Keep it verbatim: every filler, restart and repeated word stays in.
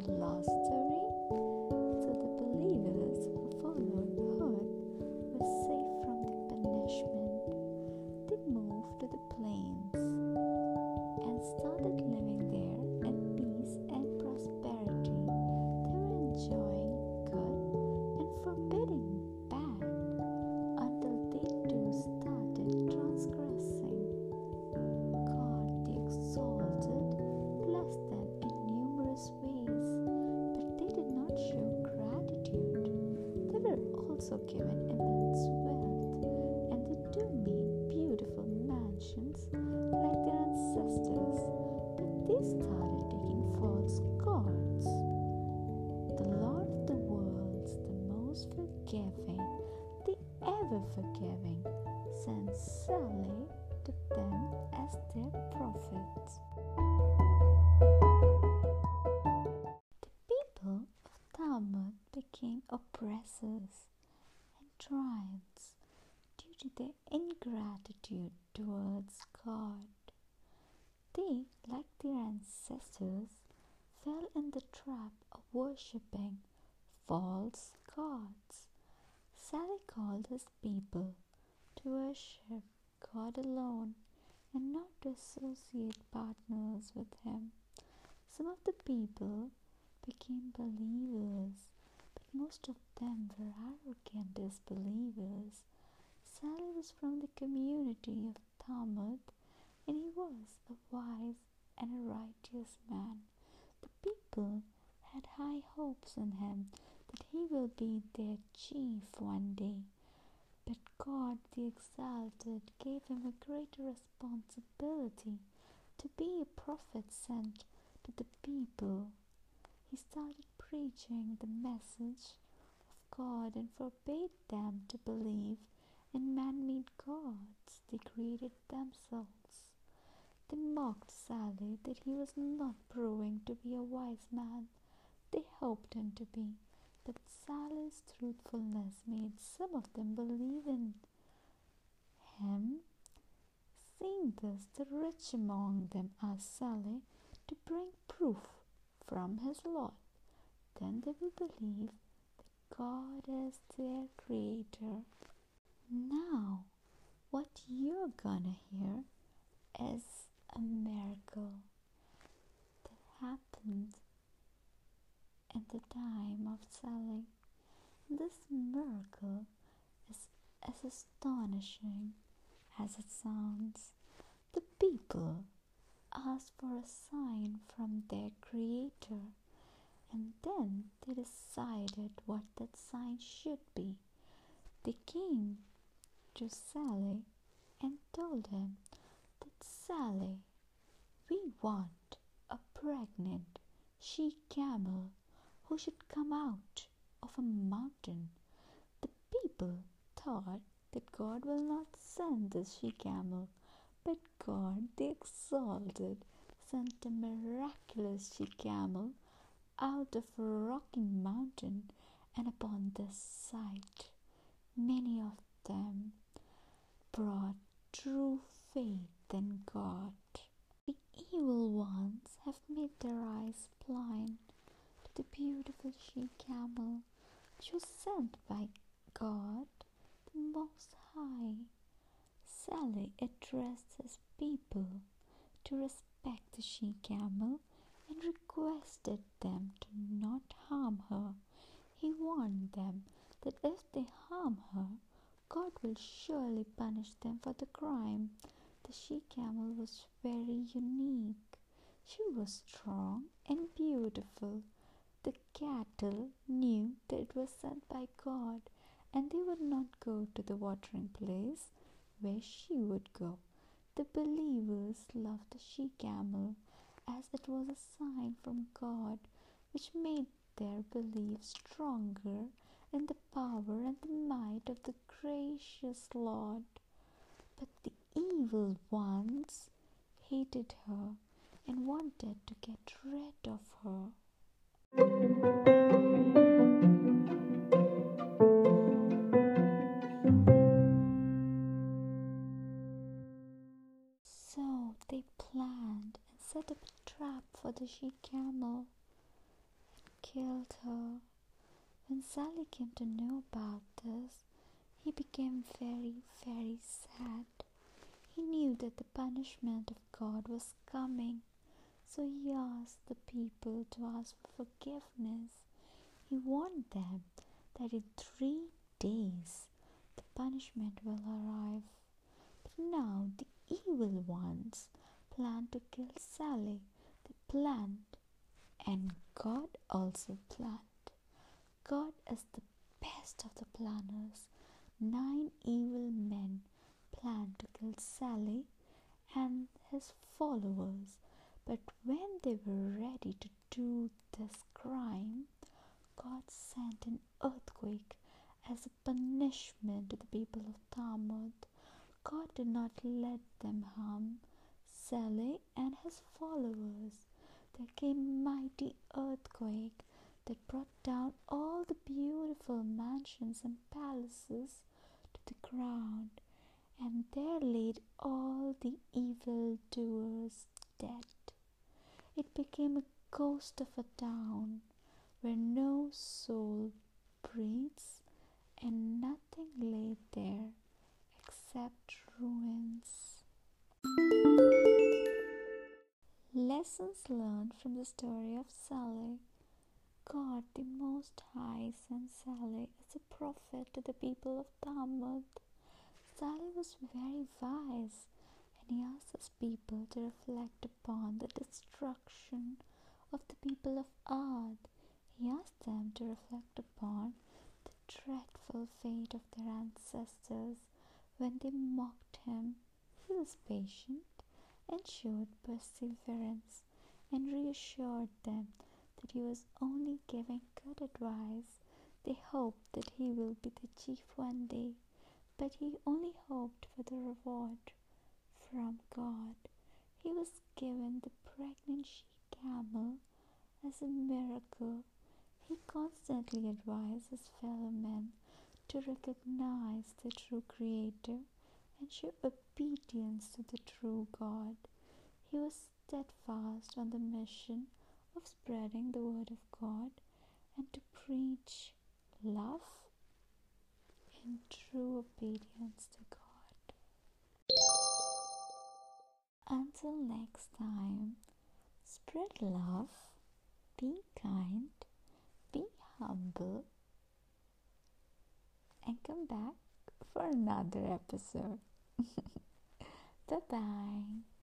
the last story. So the believers who followed Hud were safe from the punishment. They moved to the plains and started living there in peace and prosperity. They were enjoying good and forbidding bad until they too started transgressing. God the Exalted blessed them in numerous ways, but they did not show gratitude. They were also given immense wealth, and they too made beautiful mansions like their ancestors, but they started taking false gods. The Lord of the worlds, the most forgiving, the ever forgiving, sent Saleh to them as their prophets. The people of Thamud became oppressors and tyrants due to their ingratitude towards God. They, like their ancestors, fell in the trap of worshipping false gods. Saleh called his people to worship God alone and not to associate partners with him. Some of the people became believers, but most of them were arrogant as believers. Saleh was from the community of Thamud, and he was a wise and a righteous man. The people had high hopes in him that he will be their chief one day. But God the Exalted gave him a greater responsibility to be a prophet sent to the people. He started preaching the message of God and forbade them to believe in man-made gods they created themselves. They mocked Saleh that he was not proving to be a wise man. They hoped him to be, but Saleh's truthfulness made some of them believe in him. Seeing this, the rich among them asked Saleh to bring proof from his Lord. Then they will believe that God is their creator. Now, what you're gonna hear is a miracle that happened in the time of Saleh. This miracle is as astonishing as it sounds. The people asked for a sign from their Creator, and then they decided what that sign should be. They came to Saleh and told him that Saleh, we want a pregnant she-camel who should come out of a mountain. The people thought that God will not send this she-camel, but God the Exalted sent a miraculous she-camel out of a rocky mountain, and upon this sight many of them brought true faith in God. The evil ones have made their eyes blind to the beautiful she-camel which was sent by God the Most High. Saleh addressed his people to respect the she-camel and requested them to not harm her. He warned them that if they harm her, God will surely punish them for the crime. The she-camel was very unique. She was strong and beautiful. The cattle knew that it was sent by God, and they would not go to the watering place where she would go. The believers loved the she-camel as it was a sign from God, which made their belief stronger in the power and the might of the gracious Lord. But the evil ones hated her and wanted to get rid of her. So they planned and set up a trap for the she-camel. killed her. When Sally came to know about this, he became very, very sad. He knew that the punishment of God was coming, so he asked the people to ask for forgiveness. He warned them that in three days the punishment will arrive. But now the evil ones planned to kill Sally. They planned, and God also planned. God is the best of the planners. Nine evil men planned to kill Sally and his followers, but when they were ready to do this crime, God sent an earthquake as a punishment to the people of Thamud. God did not let them harm Sally and his followers. There came a mighty earthquake that brought down all the beautiful mansions and palaces to the ground, and there laid all the evil doers dead. It became a ghost of a town where no soul breathes, and nothing lay there except ruins. Lessons learned from the story of Sally. God the Most High sent Sally as a prophet to the people of Thamud. Sally was very wise, and he asked his people to reflect upon the destruction of the people of Ad. He asked them to reflect upon the dreadful fate of their ancestors when they mocked him. He was patient and showed perseverance and reassured them that he was only giving good advice. They hoped that he will be the chief one day, but he only hoped for the reward from God. He was given the pregnant she-camel as a miracle. He constantly advised his fellow men to recognize the true Creator and show obedience to the true God. He was steadfast on the mission of spreading the word of God and to preach love and true obedience to God. Until next time, spread love, be kind, be humble, and come back for another episode. Bye bye.